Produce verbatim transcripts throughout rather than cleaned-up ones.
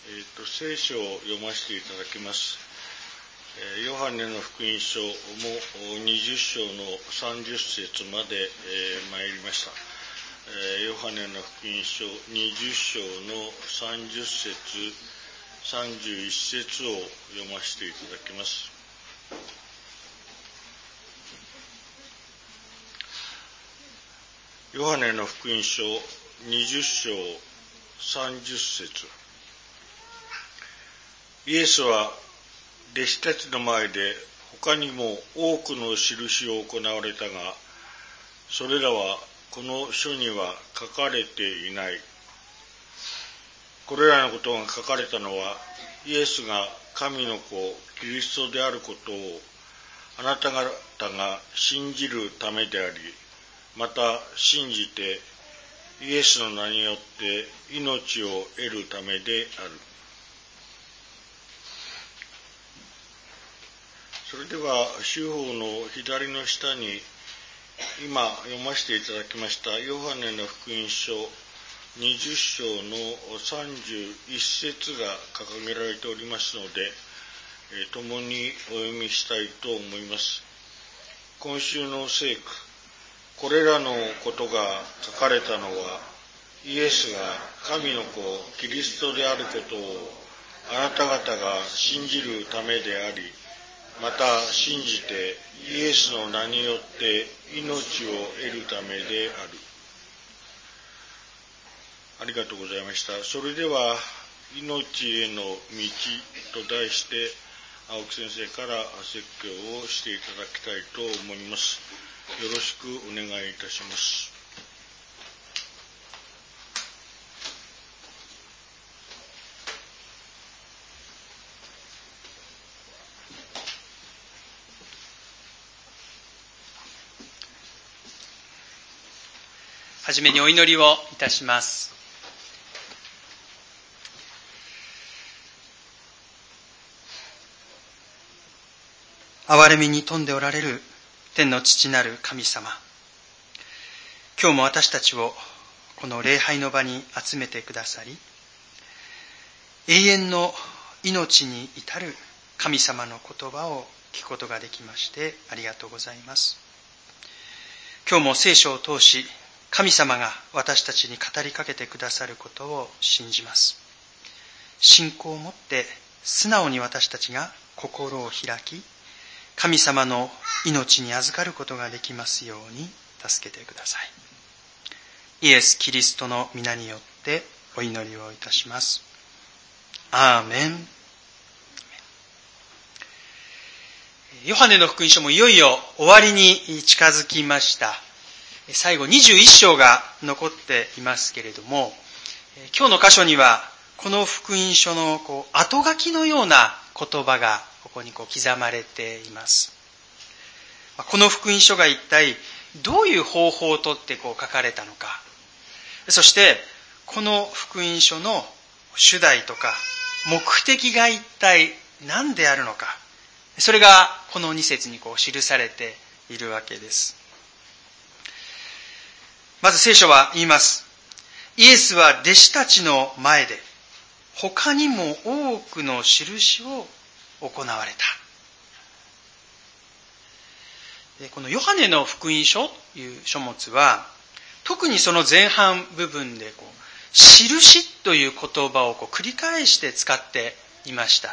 えーと、聖書を読ませていただきます。えー、ヨハネの福音書もにじゅっ章のさんじゅっ節まで、えー、参りました。えー、ヨハネの福音書にじゅっ章のさんじゅっ節、さんじゅういっ節を読ませていただきます。ヨハネの福音書にじゅっ章さんじゅっ節。イエスは弟子たちの前で他にも多くの印を行われたが、それらはこの書には書かれていない。これらのことが書かれたのは、イエスが神の子キリストであることをあなた方が信じるためであり、また信じてイエスの名によって命を得るためである。それでは司法の左の下に今読ませていただきましたヨハネの福音書にじゅっ章のさんじゅういっ節が掲げられておりますので、共にお読みしたいと思います。今週の聖句、これらのことが書かれたのは、イエスが神の子キリストであることをあなた方が信じるためであり、また信じてイエスの名によって命を得るためである。ありがとうございました。それでは、命への道と題して、青木先生から説教をしていただきたいと思います。よろしくお願いいたします。 はじめにお祈りをいたします。憐れみに富んでおられる天の父なる神様、今日も私たちをこの礼拝の場に集めてくださり、永遠の命に至る神様の言葉を聞くことができましてありがとうございます。今日も聖書を通し、神様が私たちに語りかけてくださることを信じます。信仰を持って素直に私たちが心を開き、神様の命に預かることができますように助けてください。イエス・キリストの皆によってお祈りをいたします。アーメン。ヨハネの福音書もいよいよ終わりに近づきました。最後にじゅういっ章が残っていますけれども、今日の箇所にはこの福音書のこう後書きのような言葉がここにこう刻まれています。この福音書が一体どういう方法をとってこう書かれたのか、そしてこの福音書の主題とか目的が一体何であるのか、それがこのに節にこう記されているわけです。まず聖書は言います。イエスは弟子たちの前で他にも多くの印を行われた。でこのヨハネの福音書という書物は、特にその前半部分でこう印という言葉をこう繰り返して使っていました。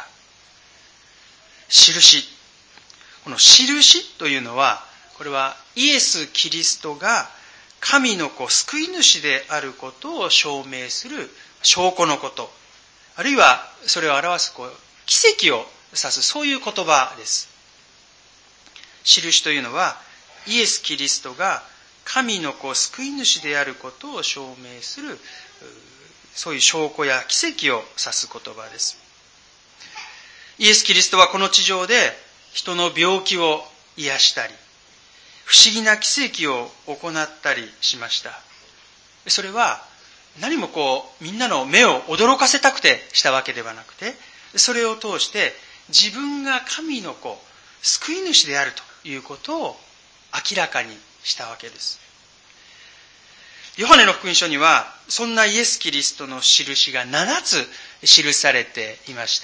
印。この印というのは、これはイエス・キリストが神の子救い主であることを証明する証拠のこと、あるいはそれを表すこう奇跡を指す、そういう言葉です。印というのはイエス・キリストが神の子救い主であることを証明する、そういう証拠や奇跡を指す言葉です。イエス・キリストはこの地上で人の病気を癒したり、不思議な奇跡を行ったりしました。それは何もこうみんなの目を驚かせたくてしたわけではなくて、それを通して自分が神の子救い主であるということを明らかにしたわけです。ヨハネの福音書にはそんなイエス・キリストの印がななつ記されていました。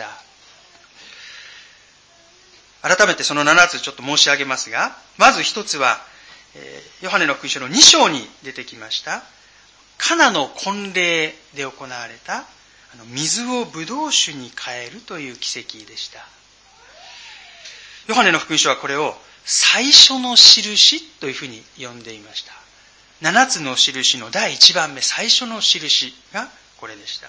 改めてそのななつちょっと申し上げますが、まず一つは、ヨハネの福音書のに章に出てきました、カナの婚礼で行われた、水をブドウ酒に変えるという奇跡でした。ヨハネの福音書はこれを最初の印というふうに呼んでいました。七つの印の第一番目、最初の印がこれでした。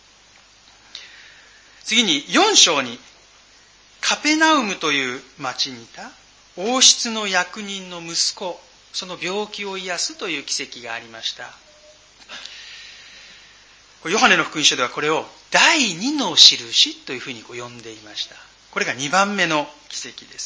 次によん章に、カペナウムという町にいた王室の役人の息子、その病気を癒すという奇跡がありました。ヨハネの福音書ではこれを第二の印というふうに呼んでいました。これがにばんめの奇跡です。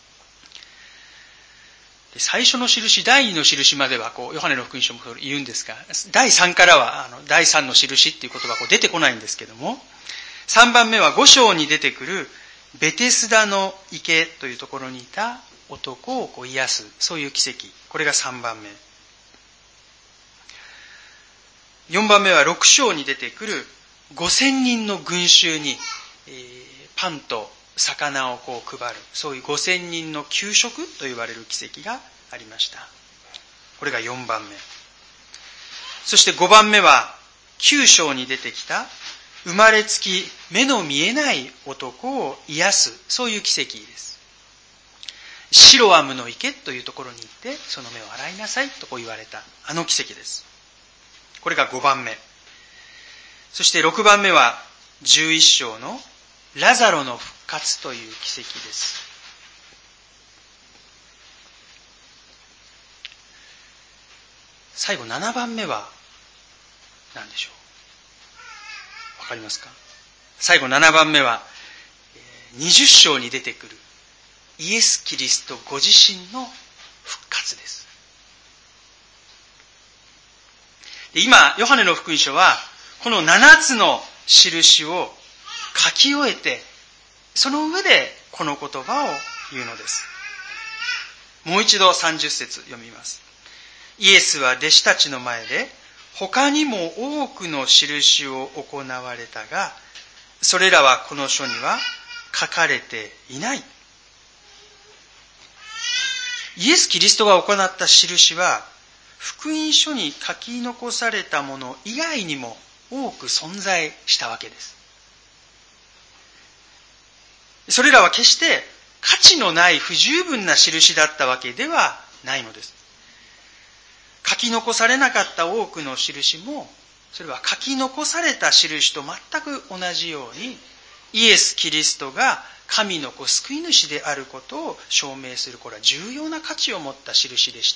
で最初の印、第二の印まではこうヨハネの福音書も言うんですが、だいさんからはあのだいさんの印っていう言葉がこう出てこないんですけども、さんばんめはご章に出てくるベテスダの池というところにいた男をこう癒す、そういう奇跡。これがさんばんめ。よんばんめはろく章に出てくるごせんにんの群衆に、えー、パンと魚をこう配る、そういうごせんにんの給食と言われる奇跡がありました。これがよんばんめ。そしてごばんめはきゅう章に出てきた生まれつき目の見えない男を癒す、そういう奇跡です。シロアムの池というところに行ってその目を洗いなさいとこう言われたあの奇跡です。これがごばんめ。そしてろくばんめはじゅういち章のラザロの復活という奇跡です。最後ななばんめは何でしょう。わかりますか？最後ななばんめはにじゅう章に出てくるイエス・キリストご自身の復活です。で今ヨハネの福音書はこのななつの印を書き終えて、その上でこの言葉を言うのです。もう一度さんじゅっ節読みます。イエスは弟子たちの前で他にも多くの印を行われたが、それらはこの書には書かれていない。イエス・キリストが行った印は福音書に書き残されたもの以外にも多く存在したわけです。それらは決して価値のない不十分な印だったわけではないのです。書き残されなかった多くの印も、それは書き残された印と全く同じように、イエス・キリストが神の子救い主であることを証明する、これは重要な価値を持った印でした。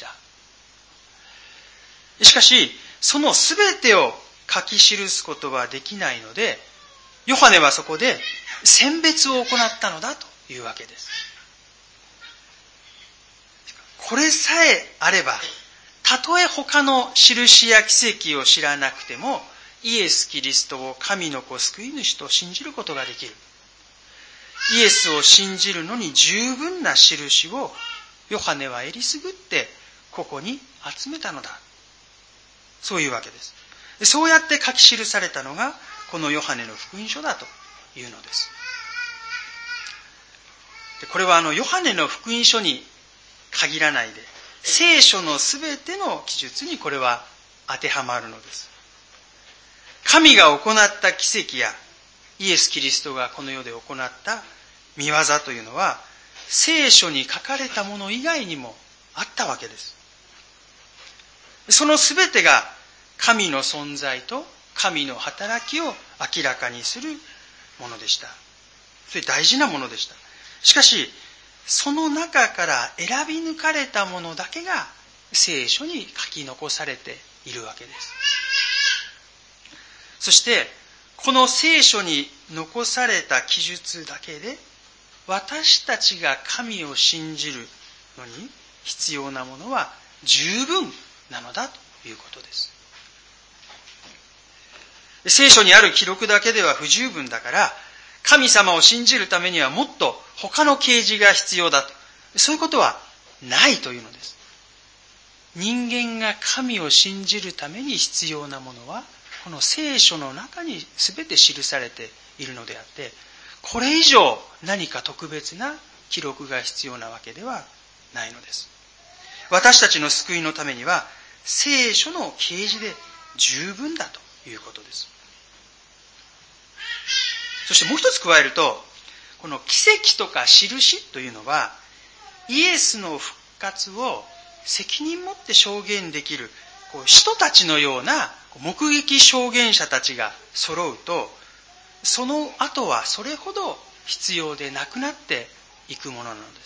しかし、そのすべてを書き記すことはできないので、ヨハネはそこで選別を行ったのだというわけです。これさえあれば、たとえ他の印や奇跡を知らなくても、イエス・キリストを神の子救い主と信じることができる。イエスを信じるのに十分な印をヨハネはえりすぐってここに集めたのだ。そういうわけです。そうやって書き記されたのがこのヨハネの福音書だというのです。でこれはあのヨハネの福音書に限らないで、聖書のすべての記述にこれは当てはまるのです。神が行った奇跡やイエス・キリストがこの世で行った御業というのは聖書に書かれたもの以外にもあったわけです。そのすべてが神の存在と神の働きを明らかにするものでした。それ大事なものでした。しかしその中から選び抜かれたものだけが聖書に書き残されているわけです。そしてこの聖書に残された記述だけで私たちが神を信じるのに必要なものは十分なのだということです。聖書にある記録だけでは不十分だから、神様を信じるためにはもっと他の啓示が必要だと。そういうことはないというのです。人間が神を信じるために必要なものはこの聖書の中に全て記されているのであって、これ以上何か特別な記録が必要なわけではないのです。私たちの救いのためには聖書の啓示で十分だということです。そしてもう一つ加えると、この奇跡とか印というのは、イエスの復活を責任持って証言できるこう人たちのような目撃証言者たちが揃うと、その後はそれほど必要でなくなっていくものなのです。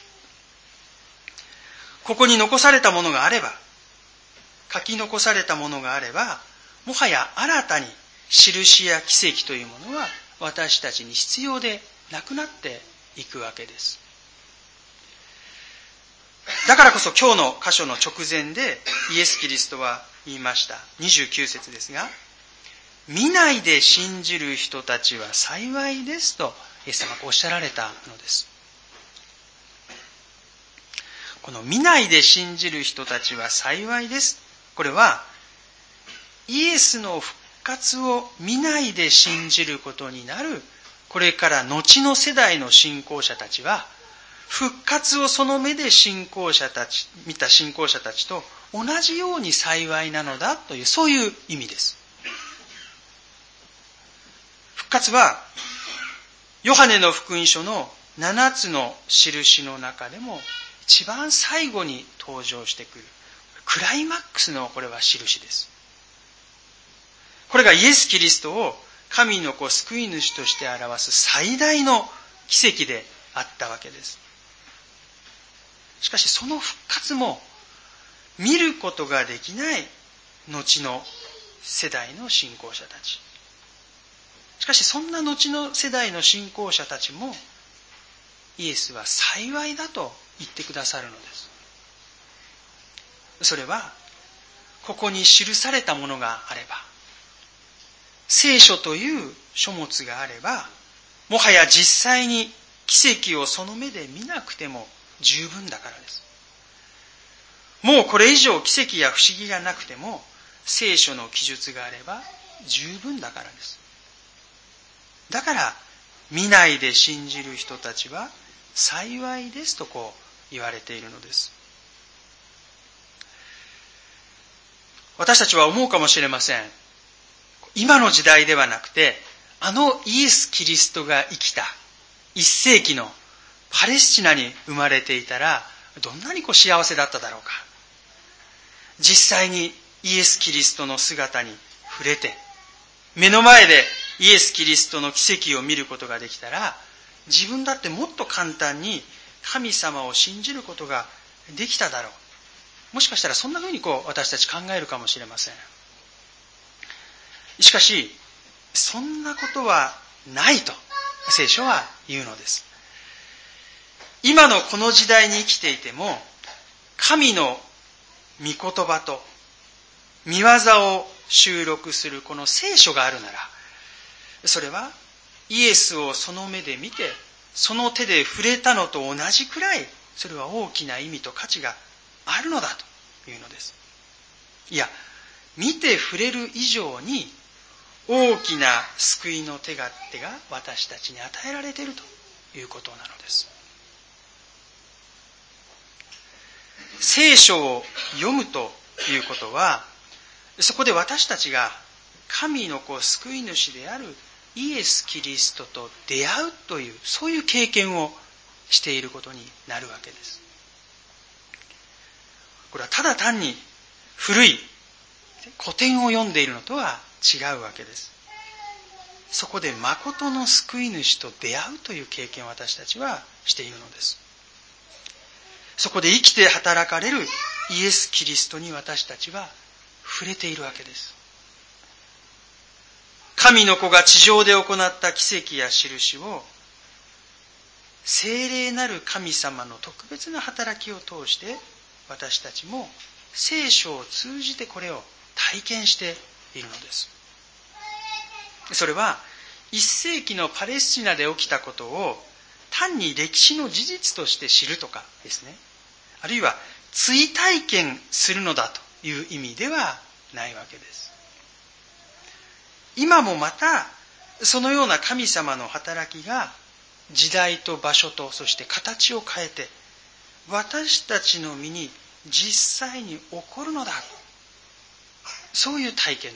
ここに残されたものがあれば、書き残されたものがあれば、もはや新たに印や奇跡というものは私たちに必要でなくなっていくわけです。だからこそ今日の箇所の直前でイエス・キリストは言いました。にじゅうきゅう節ですが、見ないで信じる人たちは幸いですとイエス様がおっしゃられたのです。この見ないで信じる人たちは幸いです。これはイエスの復活を見ないで信じることになるこれから後の世代の信仰者たちは、復活をその目で信仰者たち、見た信仰者たちと同じように幸いなのだという、そういう意味です。復活は、ヨハネの福音書のななつの印の中でも一番最後に登場してくる、クライマックスのこれは印です。これがイエス・キリストを神の子救い主として表す最大の奇跡であったわけです。しかしその復活も見ることができない後の世代の信仰者たち。しかしそんな後の世代の信仰者たちもイエスは幸いだと言ってくださるのです。それはここに記されたものがあれば、聖書という書物があれば、もはや実際に奇跡をその目で見なくても十分だからです。もうこれ以上奇跡や不思議がなくても、聖書の記述があれば十分だからです。だから見ないで信じる人たちは幸いですとこう言われているのです。私たちは思うかもしれません。今の時代ではなくて、あのイエス・キリストが生きた一世紀のパレスチナに生まれていたら、どんなにこう幸せだっただろうか。実際にイエス・キリストの姿に触れて、目の前でイエス・キリストの奇跡を見ることができたら、自分だってもっと簡単に神様を信じることができただろう。もしかしたらそんなふうにこう私たち考えるかもしれません。しかし、そんなことはないと聖書は言うのです。今のこの時代に生きていても、神の御言葉と御業を収録するこの聖書があるなら、それはイエスをその目で見て、その手で触れたのと同じくらい、それは大きな意味と価値があるのだというのです。いや、見て触れる以上に大きな救いの手が手が私たちに与えられているということなのです。聖書を読むということは、そこで私たちが神の子救い主であるイエス・キリストと出会うという、そういう経験をしていることになるわけです。これはただ単に古い古典を読んでいるのとは違うわけです。そこで誠の救い主と出会うという経験を私たちはしているのです。そこで生きて働かれるイエス・キリストに私たちは触れているわけです。神の子が地上で行った奇跡や印を、聖霊なる神様の特別な働きを通して私たちも聖書を通じてこれを体験しているのです。それは一世紀のパレスチナで起きたことを単に歴史の事実として知るとかですね、あるいは追体験するのだという意味ではないわけです。 今もまたそのような神様の働きが時代と場所とそして形を変えて私たちの身に実際に起こるのだ。そういう体験です。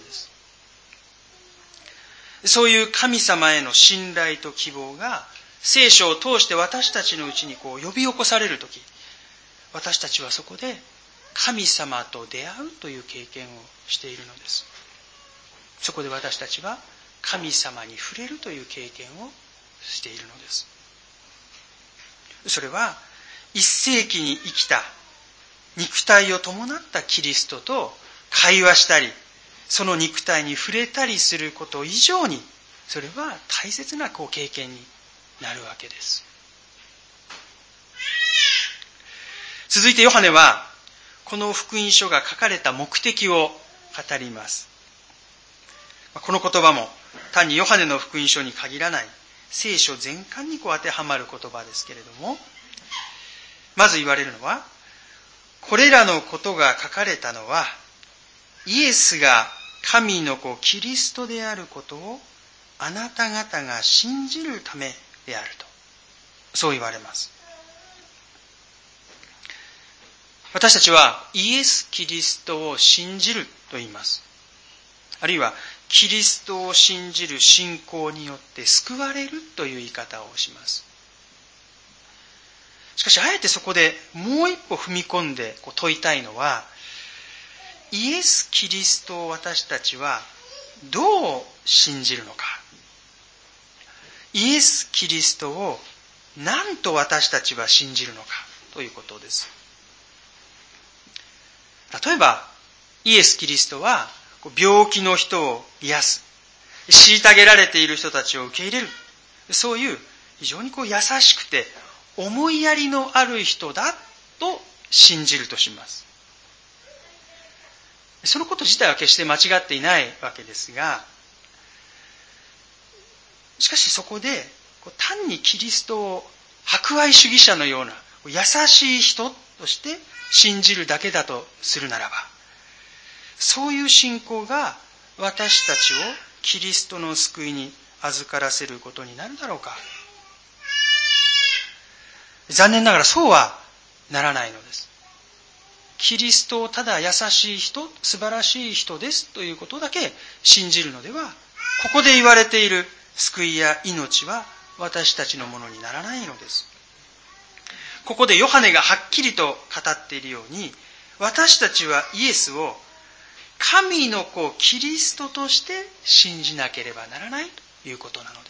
そういう神様への信頼と希望が聖書を通して私たちのうちにこう呼び起こされるとき、私たちはそこで神様と出会うという経験をしているのです。そこで私たちは神様に触れるという経験をしているのです。それは一世紀に生きた肉体を伴ったキリストと会話したり、その肉体に触れたりすること以上に、それは大切なこう経験になるわけです。続いてヨハネはこの福音書が書かれた目的を語ります。この言葉も単にヨハネの福音書に限らない聖書全巻にこう当てはまる言葉ですけれども、まず言われるのは、これらのことが書かれたのはイエスが神の子キリストであることをあなた方が信じるためであると、そう言われます。私たちはイエス・キリストを信じると言います。あるいはキリストを信じる信仰によって救われるという言い方をします。しかしあえてそこでもう一歩踏み込んで問いたいのは、イエス・キリストを私たちはどう信じるのか。イエス・キリストを何と私たちは信じるのかということです。例えばイエス・キリストは病気の人を癒す、虐げられている人たちを受け入れる、そういう非常にこう優しくて思いやりのある人だと信じるとします。そのこと自体は決して間違っていないわけですが、しかしそこで単にキリストを博愛主義者のような優しい人として信じるだけだとするならば、そういう信仰が私たちをキリストの救いに預からせることになるだろうか。残念ながらそうはならないのです。キリストをただ優しい人、素晴らしい人ですということだけ信じるのでは、ここで言われている救いや命は私たちのものにならないのです。ここでヨハネがはっきりと語っているように、私たちはイエスを神の子キリストとして信じなければならないということなのです。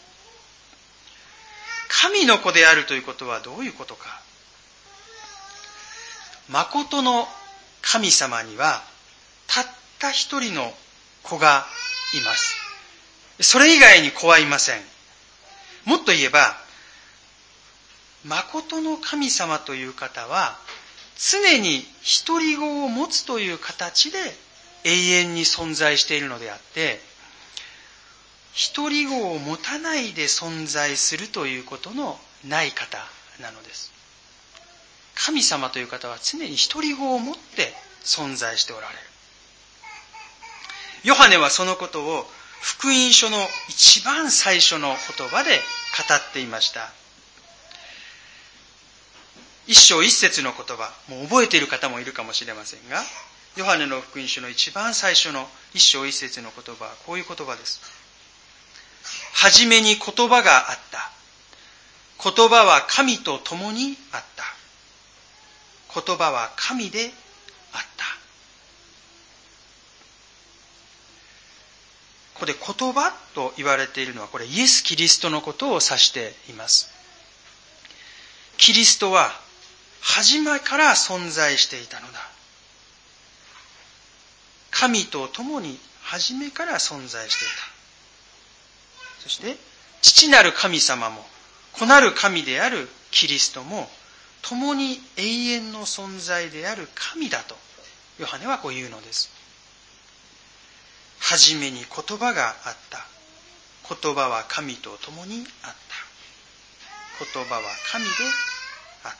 神の子であるということはどういうことか。誠の神様にはたった一人の子がいます。それ以外に子はいません。もっと言えば、誠の神様という方は常に独り子を持つという形で永遠に存在しているのであって、独り子を持たないで存在するということのない方なのです。神様という方は常に独り子を持って存在しておられる。ヨハネはそのことを福音書の一番最初の言葉で語っていました。一章一節の言葉、もう覚えている方もいるかもしれませんが、ヨハネの福音書の一番最初の一章一節の言葉はこういう言葉です。はじめに言葉があった。言葉は神と共にあった。言葉は神であった。ここで言葉と言われているのは、これイエス・キリストのことを指しています。キリストは初めから存在していたのだ。神と共に初めから存在していた。そして父なる神様も子なる神であるキリストも共に永遠の存在である神だとヨハネはこう言うのです。はじめに言葉があった。言葉は神と共にあった。言葉は神であった。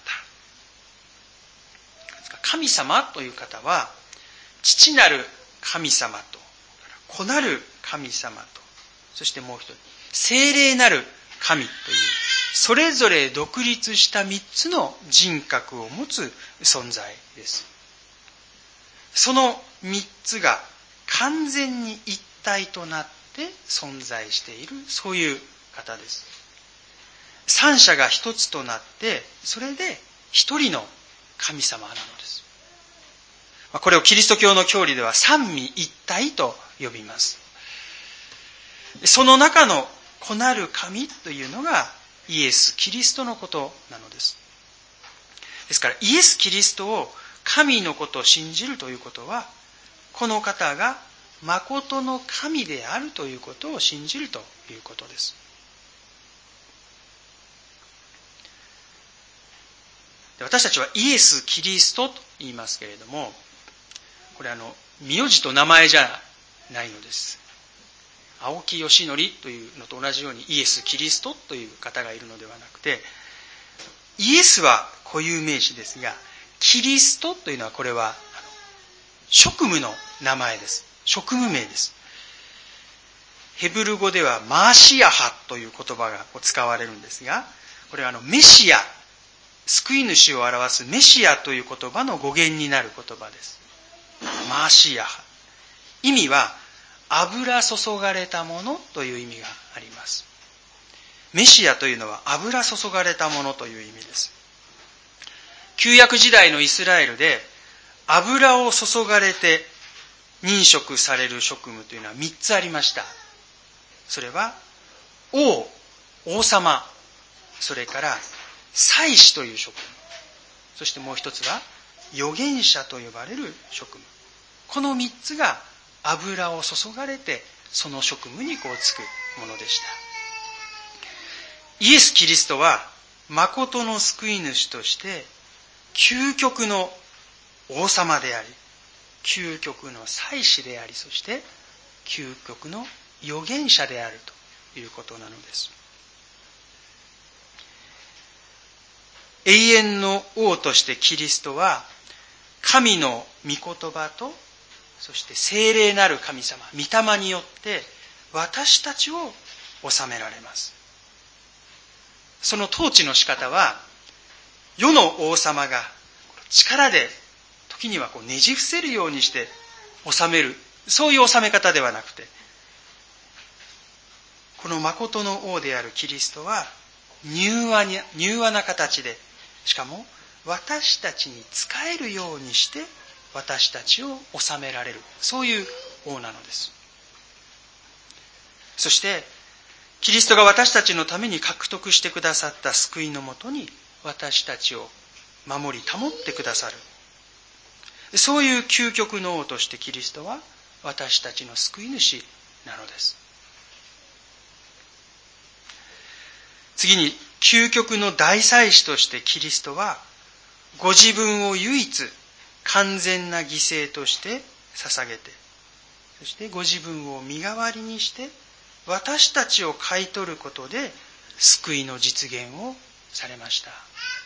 神様という方は父なる神様と子なる神様と、そしてもう一人、聖霊なる神という、それぞれ独立した三つの人格を持つ存在です。その三つが完全に一体となって存在している、そういう方です。三者が一つとなって、それで一人の神様なのです。これをキリスト教の教理では三位一体と呼びます。その中の子なる神というのがイエス・キリストのことなのです。ですからイエス・キリストを神のことを信じるということは、この方が誠の神であるということを信じるということです。私たちはイエス・キリストと言いますけれども、これあの名字と名前じゃないのです。青木義則というのと同じようにイエス・キリストという方がいるのではなくて、イエスは固有名詞ですが、キリストというのはこれは職務の名前です。職務名です。ヘブル語ではマーシアハという言葉が使われるんですが、これはあのメシア、救い主を表すメシアという言葉の語源になる言葉です。マーシアハ。意味は油注がれたものという意味があります。メシアというのは油注がれたものという意味です。旧約時代のイスラエルで油を注がれて任職される職務というのは三つありました。それは王、王様、それから祭司という職務、そしてもう一つは預言者と呼ばれる職務。この三つが油を注がれてその職務にこうつくものでした。イエス・キリストは誠の救い主として究極の王様であり、究極の祭司であり、そして究極の預言者であるということなのです。永遠の王としてキリストは神の御言葉と、そして聖霊なる神様、御霊によって私たちを治められます。その統治の仕方は、世の王様が力で時にはこうねじ伏せるようにして治める、そういう治め方ではなくて、この誠の王であるキリストは柔和に、柔和な形で、しかも私たちに仕えるようにして私たちを治められる、そういう王なのです。そしてキリストが私たちのために獲得してくださった救いのもとに私たちを守り保ってくださる、そういう究極の王としてキリストは私たちの救い主なのです。次に究極の大祭司としてキリストはご自分を唯一完全な犠牲として捧げて、そしてご自分を身代わりにして私たちを買い取ることで救いの実現をされました。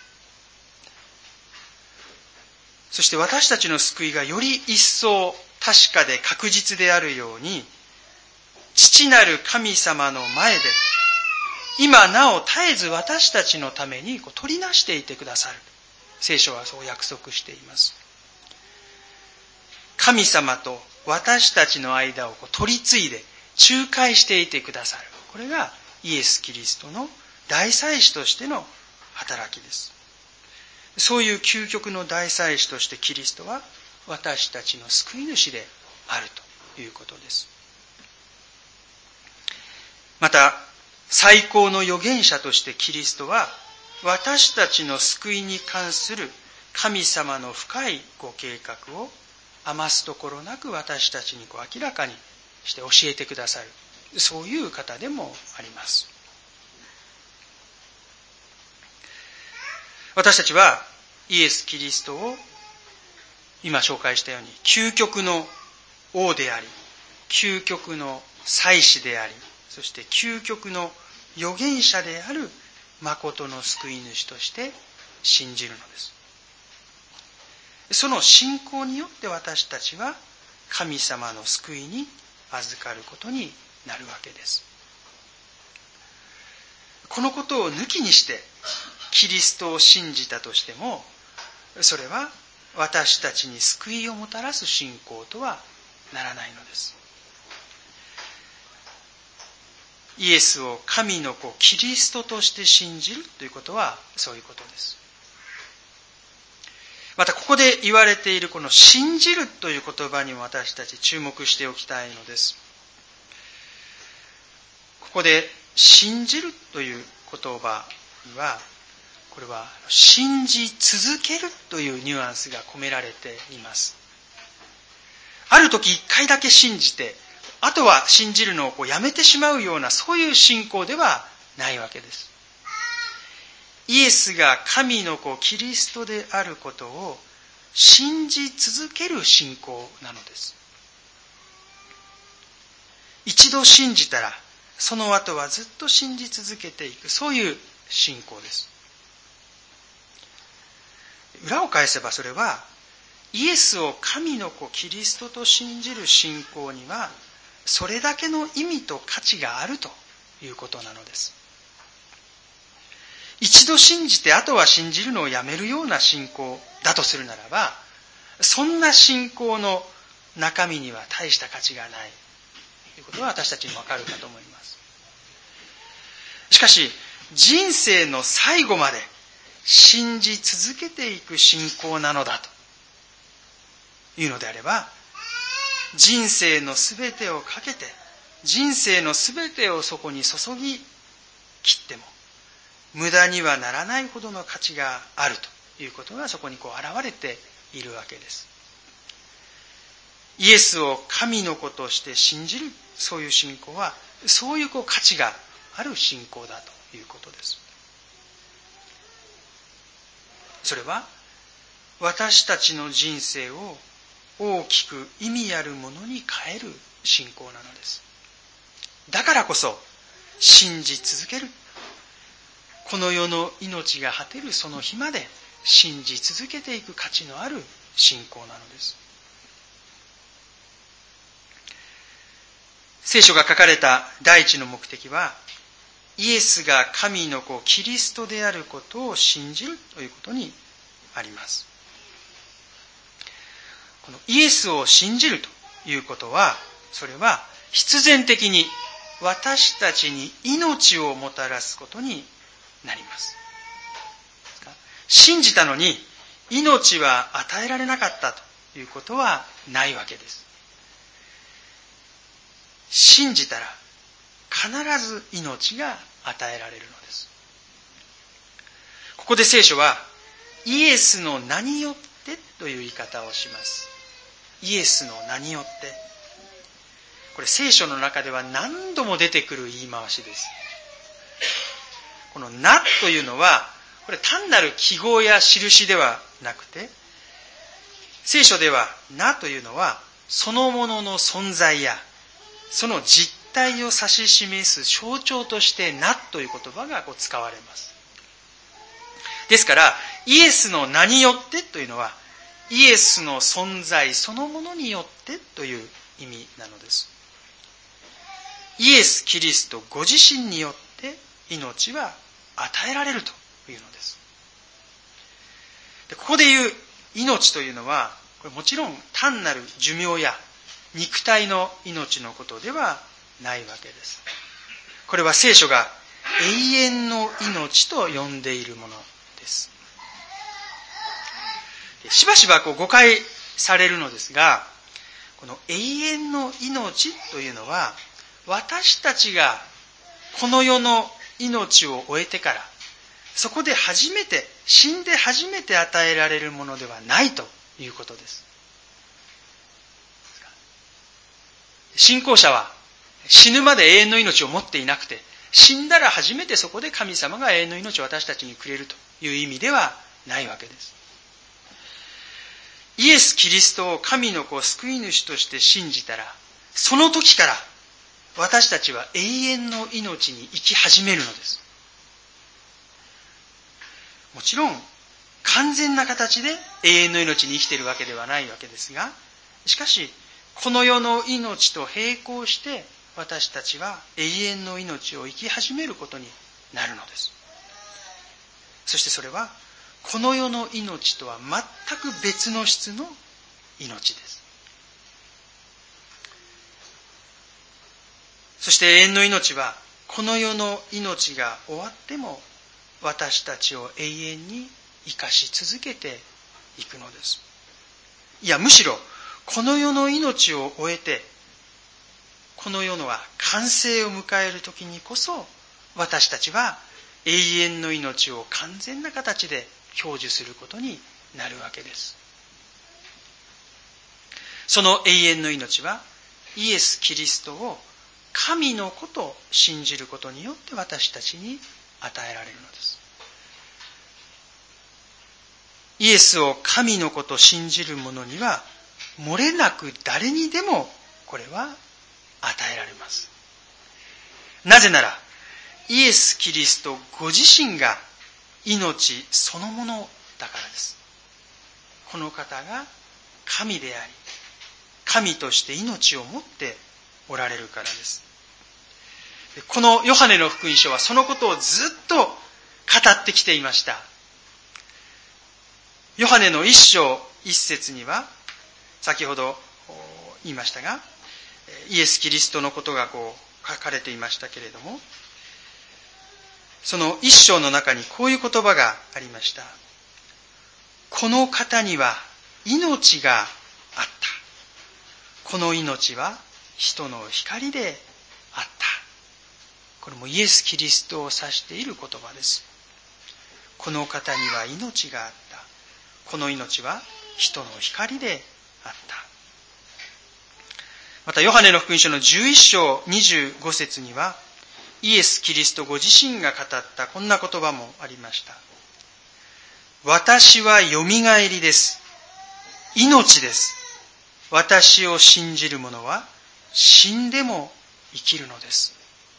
そして私たちの救いがより一層確かで確実であるように、父なる神様の前で今なお絶えず私たちのために取りなしていてくださる。聖書はそう約束しています。神様と私たちの間を取り次いで仲介していてくださる。これがイエス・キリストの大祭司としての働きです。そういう究極の大祭司としてキリストは私たちの救い主であるということです。また最高の預言者としてキリストは私たちの救いに関する神様の深いご計画を余すところなく私たちにこう明らかにして教えてくださる、そういう方でもあります。私たちはイエス・キリストを今紹介したように究極の王であり、究極の祭司であり、そして究極の預言者である誠の救い主として信じるのです。その信仰によって私たちは神様の救いに預かることになるわけです。このことを抜きにしてキリストを信じたとしても、それは私たちに救いをもたらす信仰とはならないのです。イエスを神の子キリストとして信じるということはそういうことです。またここで言われているこの信じるという言葉にも私たち注目しておきたいのです。ここで信じるという言葉には、これは信じ続けるというニュアンスが込められています。ある時一回だけ信じて、あとは信じるのをこうやめてしまうような、そういう信仰ではないわけです。イエスが神の子キリストであることを信じ続ける信仰なのです。一度信じたらその後はずっと信じ続けていく、そういう信仰です。裏を返せばそれはイエスを神の子キリストと信じる信仰にはそれだけの意味と価値があるということなのです。一度信じてあとは信じるのをやめるような信仰だとするならば、そんな信仰の中身には大した価値がないということは私たちにわかるかと思います。しかし人生の最後まで信じ続けていく信仰なのだというのであれば、人生のすべてをかけて、人生のすべてをそこに注ぎ切っても無駄にはならないほどの価値があるということがそこにこう現れているわけです。イエスを神の子として信じる、そういう信仰はそういうこう価値がある信仰だということです。それは私たちの人生を大きく意味あるものに変える信仰なのです。だからこそ信じ続ける、この世の命が果てるその日まで信じ続けていく価値のある信仰なのです。聖書が書かれた第一の目的は、イエスが神の子キリストであることを信じるということにあります。このイエスを信じるということは、それは必然的に私たちに命をもたらすことになります。信じたのに命は与えられなかったということはないわけです。信じたら必ず命が与えられるのです。ここで聖書はイエスの名によってという言い方をします。イエスの名によって。これ聖書の中では何度も出てくる言い回しです。この名というのは、これ単なる記号や印ではなくて、聖書では名というのはそのものの存在やその実態を指し示す象徴として名という言葉がこう使われます。ですからイエスの名によってというのはイエスの存在そのものによってという意味なのです。イエス・キリストご自身によって命は与えられるというのです。でここで言う命というのは、これもちろん単なる寿命や肉体の命のことではないわけです。これは聖書が永遠の命と呼んでいるものです。しばしばこう誤解されるのですが、この永遠の命というのは私たちがこの世の命を終えてからそこで初めて、死んで初めて与えられるものではないということです。信仰者は死ぬまで永遠の命を持っていなくて、死んだら初めてそこで神様が永遠の命を私たちにくれるという意味ではないわけです。イエス・キリストを神の子救い主として信じたら、その時から私たちは永遠の命に生き始めるのです。もちろん完全な形で永遠の命に生きているわけではないわけですが、しかしこの世の命と並行して私たちは永遠の命を生き始めることになるのです。そしてそれはこの世の命とは全く別の質の命です。そして永遠の命はこの世の命が終わっても私たちを永遠に生かし続けていくのです。いや、むしろこの世の命を終えてこの世のは完成を迎えるときにこそ私たちは永遠の命を完全な形で享受することになるわけです。その永遠の命はイエス・キリストを神の子と信じることによって私たちに与えられるのです。イエスを神の子と信じる者には漏れなく誰にでもこれは与えられます。なぜならイエス・キリストご自身が命そのものだからです。この方が神であり、神として命を持っておられるからです。このヨハネの福音書はそのことをずっと語ってきていました。ヨハネの一章一節には先ほど言いましたが、イエス・キリストのことがこう書かれていましたけれども、その一章の中にこういう言葉がありました。この方には命があった。この命は人の光であった。これもイエス・キリストを指している言葉です。この方には命があった。この命は人の光であった。またヨハネの福音書のじゅういっ章にじゅうご節にはイエス・キリストご自身が語ったこんな言葉もありました。私はよみがえりです。命です。私を信じる者は死んでも生きるのです。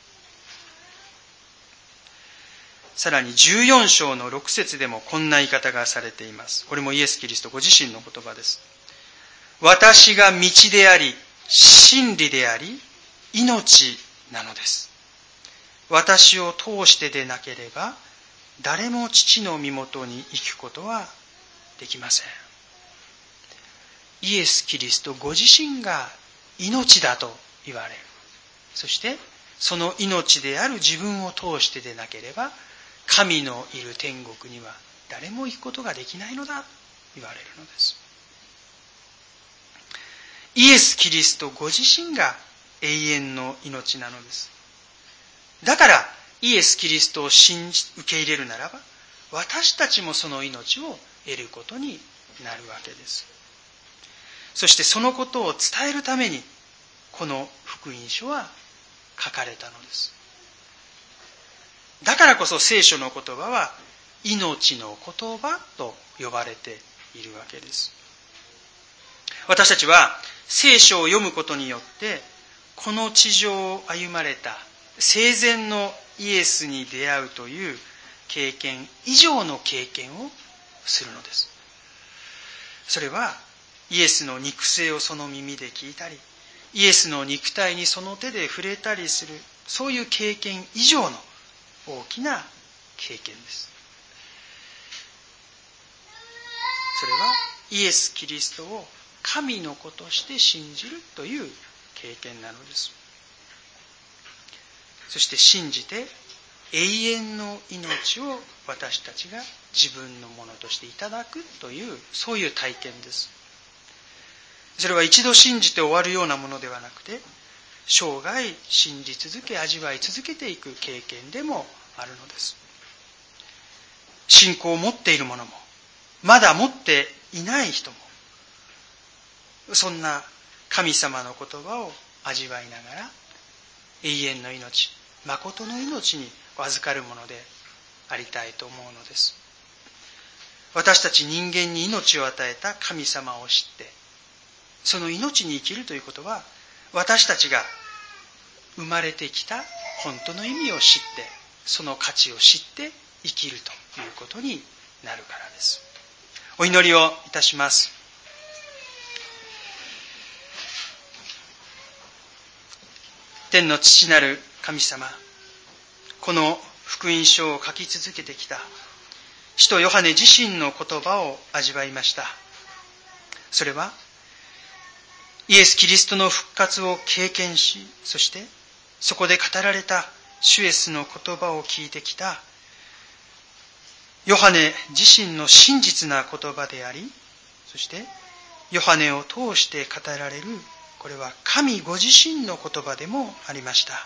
さらにじゅうよん章のろく節でもこんな言い方がされています。これもイエス・キリストご自身の言葉です。私が道であり、真理であり、命なのです。私を通してでなければ、誰も父の身元に行くことはできません。イエス・キリストご自身が命だと言われる。そして、その命である自分を通してでなければ、神のいる天国には誰も行くことができないのだと言われるのです。イエス・キリストご自身が永遠の命なのです。だからイエス・キリストを信じ受け入れるならば、私たちもその命を得ることになるわけです。そしてそのことを伝えるためにこの福音書は書かれたのです。だからこそ聖書の言葉は命の言葉と呼ばれているわけです。私たちは聖書を読むことによってこの地上を歩まれた生前のイエスに出会うという経験以上の経験をするのです。それはイエスの肉声をその耳で聞いたり、イエスの肉体にその手で触れたりする、そういう経験以上の大きな経験です。それはイエス・キリストを神の子として信じるという経験なのです。そして信じて永遠の命を私たちが自分のものとしていただくという、そういう体験です。それは一度信じて終わるようなものではなくて、生涯信じ続け味わい続けていく経験でもあるのです。信仰を持っている者もまだ持っていない人も、そんな神様の言葉を味わいながら永遠の命、誠の命に預かるものでありたいと思うのです。私たち人間に命を与えた神様を知って、その命に生きるということは、私たちが生まれてきた本当の意味を知って、その価値を知って生きるということになるからです。お祈りをいたします。 天の父なる神様、この福音書を書き続けてきた使徒ヨハネ自身の言葉を味わいました。それはイエス・キリストの復活を経験し、そしてそこで語られた主イエスの言葉を聞いてきたヨハネ自身の真実な言葉であり、そしてヨハネを通して語られる、これは神ご自身の言葉でもありました。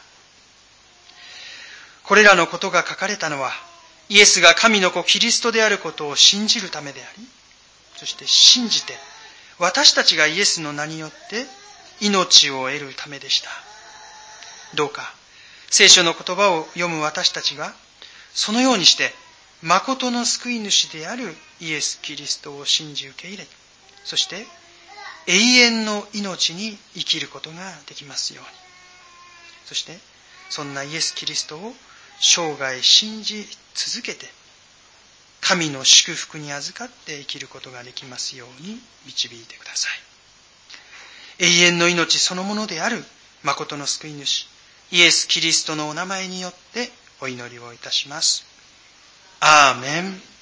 これらのことが書かれたのは、イエスが神の子キリストであることを信じるためであり、そして信じて私たちがイエスの名によって命を得るためでした。どうか聖書の言葉を読む私たちがそのようにして誠の救い主であるイエス・キリストを信じ受け入れ、そして永遠の命に生きることができますように。そしてそんなイエス・キリストを生涯信じ続けて神の祝福に預かって生きることができますように導いてください。永遠の命そのものである誠の救い主イエス・キリストのお名前によってお祈りをいたします。アーメン。